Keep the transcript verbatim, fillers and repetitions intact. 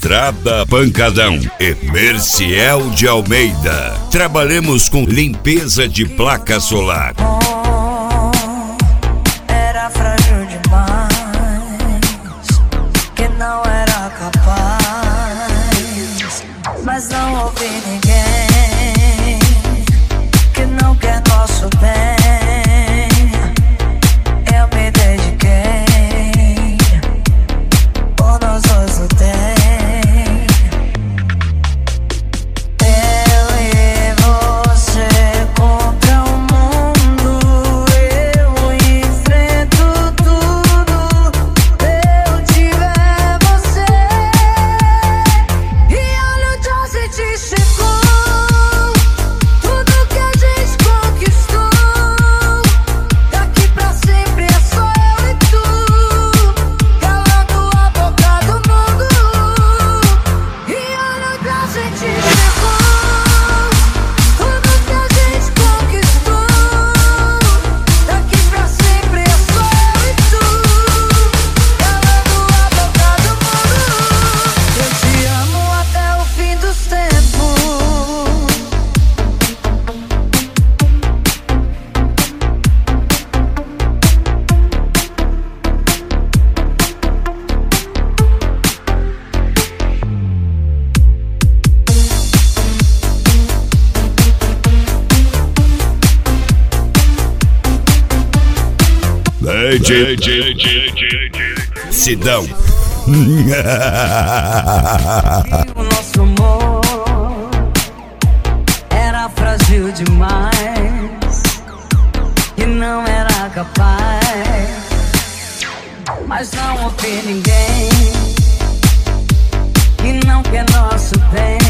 Estrada Pancadão e Merciel de Almeida. Trabalhamos com limpeza de placa solar. Era frágil demais, que não era capaz, mas não ouvi ninguém que não quer nosso bem. Eu me dediquei, por nós dois lutei. Eu e você contra o mundo, eu enfrento tudo. Eu tiver você, e olha onde a gente chegou. Tudo que a gente conquistou, daqui pra sempre é só eu e tu, calando a boca do mundo. E olha onde a gente chegou. Tudo que a gente conquistou, daqui pra sempre é só eu e tu, calando a boca do mundo. Eu te amo até o fim dos tempos. Lady Sidão. O nosso amor era frágil demais, e não era capaz, mas não ouvi ninguém que não quer nosso bem.